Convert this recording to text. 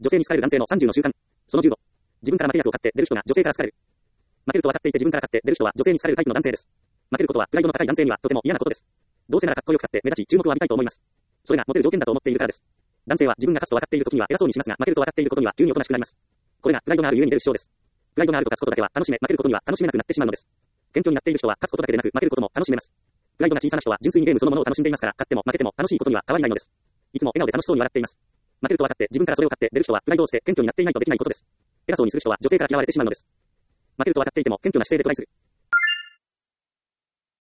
女性に好かれる男性の30の習慣。その15。自分から負け役を買って出る人が女性から好かれる。負けると分かっていて自分から買って出る人は女性に好かれるタイプの男性です。負けることはプライドの高い男性にはとても嫌なことです。どうせならかっこよく買って目立ち注目を浴びたいと思います。それがモテる条件だと思っているからです。男性は自分が勝つと分かっている時には偉そうにしますが、負けると分かっていることには急におとなしくなります。これがプライドがあるゆえに出る主張です。プライドがあると勝つことだけは楽しめ、負けることには楽しめなくなってしまうのです。謙虚になっている人は勝つことだけでなく負けることも楽しめます。プライドが小さな人は純粋にゲームそのものを楽しんでいますから、勝っても負けても楽しいことには変わりないのです。いつも笑顔で楽しそうに笑っています。負けると分かって自分からそれを買って出る人はプライドをして謙虚になっていないとできないことです。偉そうにする人は女性から嫌われてしまうのです。負けると分かっていても謙虚な姿勢でトライする。